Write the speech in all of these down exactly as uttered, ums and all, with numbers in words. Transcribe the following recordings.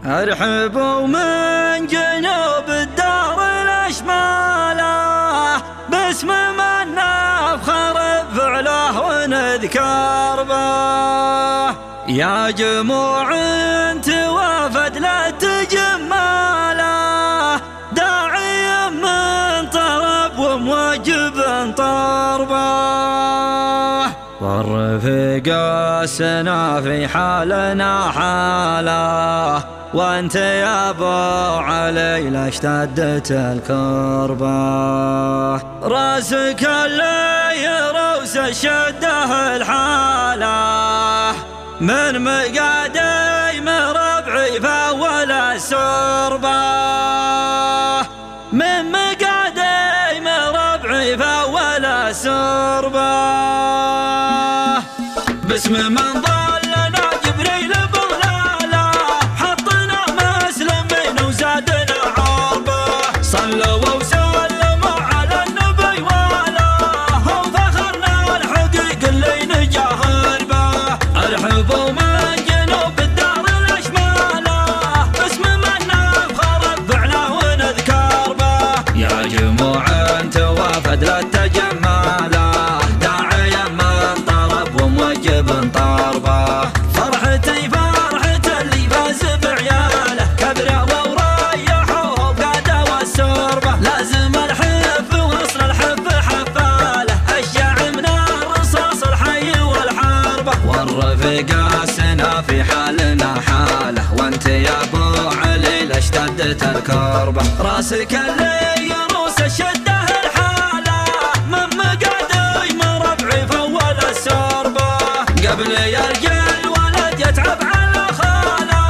ارحبوا من جنوب الدار الاشماله، باسم من نفخر بفعله ونذكر به. يا جموع توافد لا تجماله، داعي من طرب وموجب طربه. والرفيق السنا في حالنا حاله، وانت يا ابو علي لاشتدت الكربه. راسك اللي يروس الشده الحاله، من مقادي مربعي فاول السربه. من مقادي مربعي فاول السربه. باسم من ضلنا جبريل بغلاله، حطنا مسلمين وزادنا عربه. صلوا وسلموا على النبي واله، وفخرنا الحقيق اللي نجاهر به. ارحبوا من جنوب الدار الاشماله، باسم من نفخر بفعله ونذكر به. يا جموع توافد لا تجماله، داعيا من طرب وموجب طربه. فرحتي فرحة اللي فاز بعياله، كبروا وريحوا وقاده والسربه. لازم الحف وصل الحف حفاله، اشجع من الرصاص الحي والحربه. والرفيق السنا في حالنا حاله، وانت يا ابو علي لاشتدت الكربه. راسك اللي يروس الشده الحاله، من مقادي مربعي فول السربه. قبل يرجع الولد يتعب على خاله،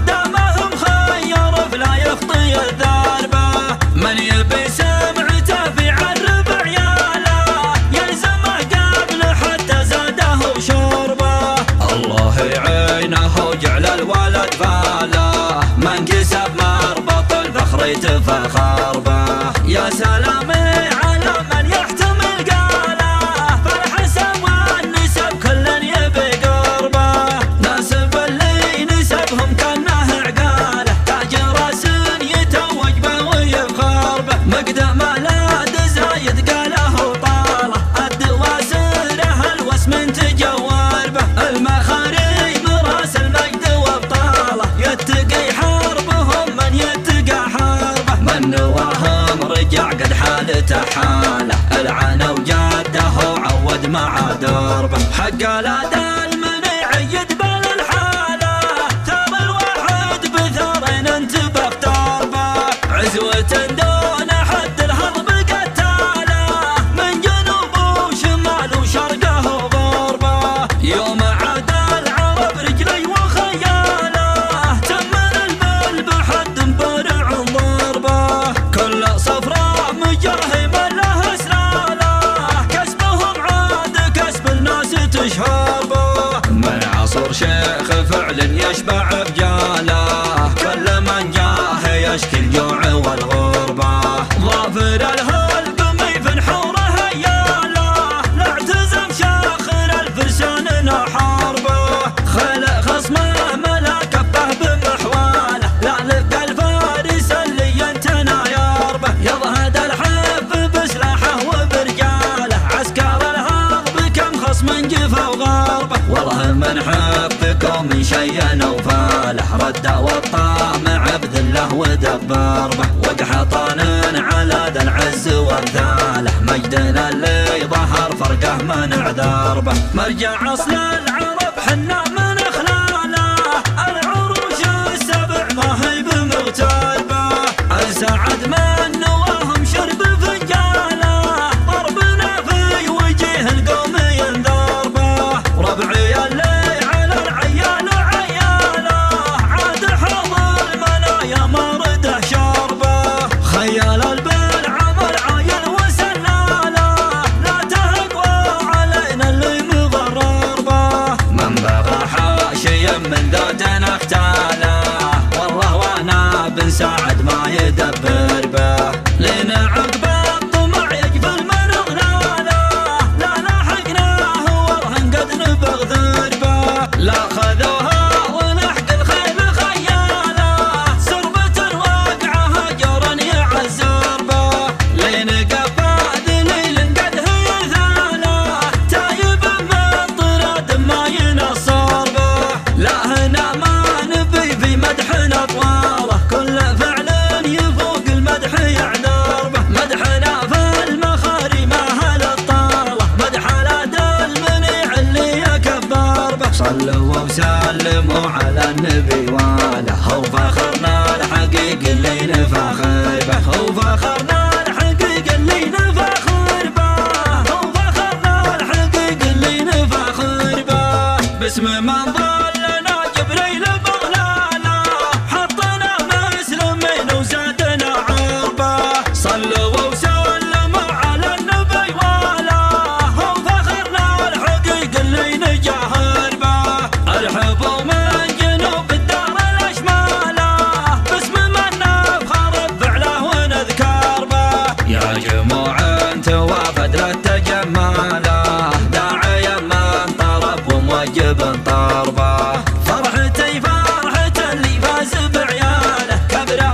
دامهم خير فلا يخطي الذربه. من يبي سمعته في عرب عياله، يلزمه قبل حتى زاده وشربه. الله يعينه وجعل الولد فاله، من كسب مربط الفخر يتفخر به. يا سلامي على من يحتمل قاله، فالحسب والنسب كل يبي قربه. ناسب اللي نسبهم كانه عقاله، تاج راس يتوج به ويفخر به. مقدم الاد زايد قاله وطاله، الدواسره الوسم تجور به. المخاري براس المجد وابطاله، يتقي حربهم من يتقى حربه. من نواهم رجع قد حالته حاله، العنا وجاده وعود مع دربه. حق الاداء المنيع يدبل الحاله، ثار الواحد بثارين انتبه تربه. عزوة دون حد الهضب قتاله، من جنوب وشمال وشرقه وغربه. يوم عاد العرب رجلي وخياله، تمر البل بحد برع ضربه. كل صفراء مجاهما له اسلاله، كسبهم عاد كسب الناس تشهر به. من عصر شيخ فعل يشبع بجاله، كل من جاه يشكي الجوع والغربه. ظافر الهلب ميفن حوره هياله، لا اعتزم شاخر الفرسان حربه. خلق خصمه ملا كفه بمحواله، لا لقى الفارس اللي ينتنى يربه. يضهد الحف بسلاحه وبرجاله، عسكر الهرب كم خصم جفا وغربه. والله من حفكم من شيء نوفاله، رد والطامع بذله ودبر به. وقحطان على ذا العز وامثاله، مجدنا اللي ظهر فرقه منع دربه. مرجع اصل العرب حنا من اخلاله، العروش السبع ما هي بمغتربه. السعد من نواهم شرب فنجاله، ضربنا في وجيه القوم ينذربه. ربعي اللي على العيال عياله، عاد حظ المنايا مرده شربه. خيال البلعم العايل وسلاله، لا تهقوا علينا اللي مغرر به. هنا ما نبي في مدحنا طواله، كل فعل يفوق المدح يعذر به، مدحنا في المخاري ما هل الطاله، مدح لا المنيع اللي يكبر به. صلوا وسلموا على النبي واله، هو فخرنا الحقيق اللي نفخر به، هو فخرنا الحقيق اللي نفخر به، هو فخرنا الحقيق اللي نفخر به. باسم من ضلنا جبريل بغلاله، حطنا مسلمين وزادنا عربه. صلوا وسلموا على النبي واله، هو فخرنا الحقيق اللي نجاهر به. ارحبوا من جنوب الدار الاشماله، باسم من نفخر بفعله ونذكر به. يا جموع توافد للتجماله، داعيا من طرب وموجب طربه. فرحتي فرحة اللي فاز بعياله، كبره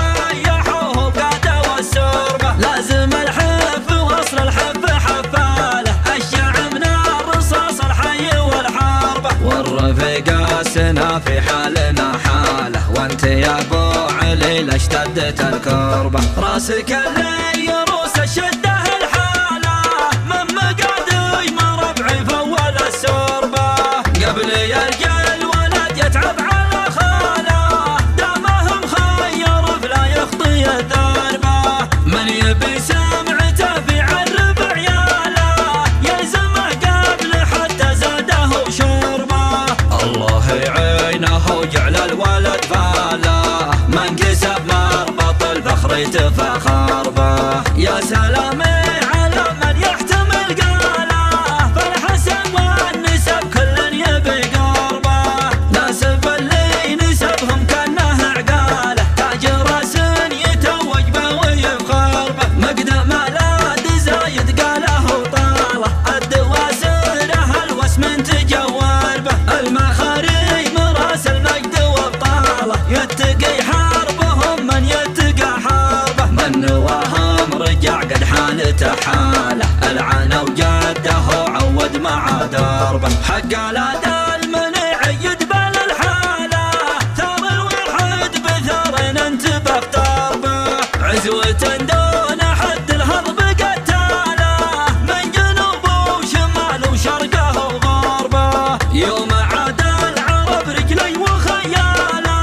وريحوه وقاده والسربه. لازم الحف واصل الحف حفاله، الشعب من الرصاص الحي والحربه. والرفيق السنا في حالنا حاله، وانت يا ابو علي لاشتدت الكربه. راسك اللي يروس الشده الحاله، من مقادي ما ربعي فول السربه. قبل يرجع الولد يتعب على خاله، دامهم خير فلا يخطي الدربه. من يبي سمعته في عرب عياله، يلزمه قبل حتى زاده وشربه. الله يعينه وجعل الولد فاله، من كسب مربط الفخر يتفخر به. يا سلامي على من يحتمل قاله، فالحسن والنسب كل يبي قربه. ناسب اللي نسبهم كانه عقاله، تاج راس يتوج به ويفخر به. مقدم الاد زايد قاله وطاله، الدواسره الوسم تجور به. المخاري مراس المجد وابطاله، يتقي حربهم من يتقى حربه. من نواهم رجع قد حالته حاله، العانى وجده عود مع دربه. حق الاد المنيع يدبل الحاله، ثار الوحد بثار انتبه تربه. عزوة دون حد الهضب قتاله، من جنوب وشمال وشرقه وغربه. يوم عاد العرب رجلي وخياله،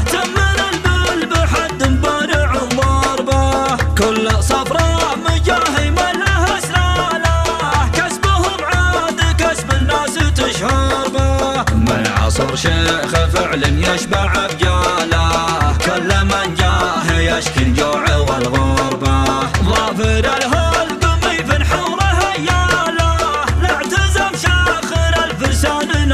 تمن البل بحد بارع ضربه. كل صفرة مجاهي من له سلاله، كسبهم عاد كسب الناس تشهر به. من عصر شيخ فعل يشبع بجاله، كل من جاه يشكي الجوع والغربه. ظافر الهلقمي في نحوره هياله، لا اعتزم شاخر الفرسان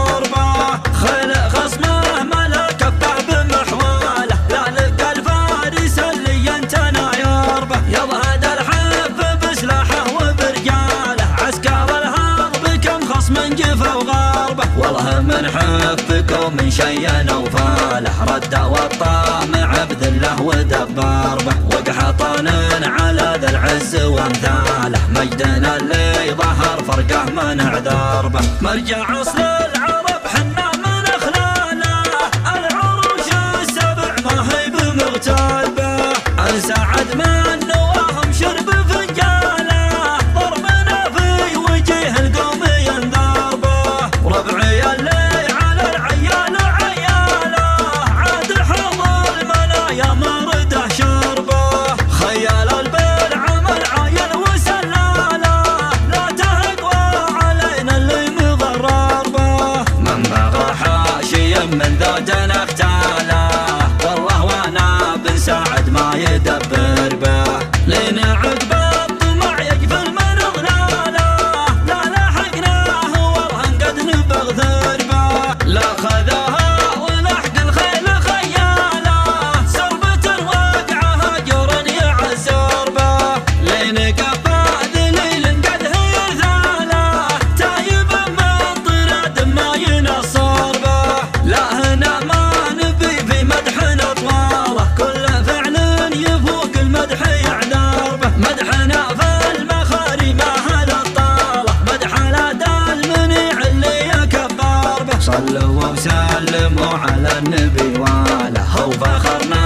حربه. خلق خصمه ملا كفه بمحواله، لا لقى الفارس اللي ينتنى يربه. يضهد الحف بسلاحه وبرجاله، عسكر الهرب كم خصم جفا وغربه. والله من حفكم من شينا وفاله، رد والطامع بذله ودبر به. وقحطان على ذا العز وامثاله، مجدنا اللي ظهر فرقه منع دربه. مرجع اصل العرب حنا من اخلاله، العروش السبع ما هي بمغتربه. انسعد من نواهم شرب فنجاله، ضربنا في وجه القوم ينضربه. وربعي اللي على العيال عياله، عاد حظ المنايا مرده شربه. خيال البل عمل عايل وسلاله، لا تهقوا علينا اللي مضرر به. من بغى حاشيا من ذاتنا اختاله، والله وانا بن سعد ما يدبر به. لين عقب الطمع يقفل من ضلاله، لا لحقناه والهن قد نبغ ثربه. لا خذاها ولحق الخيل خياله، سربة الوقعه هجر يعزر به. لين قفا ذليل قد هيثاله، تايب من طراد ما ينصر به. لا هنا ما نبي في وفخرنا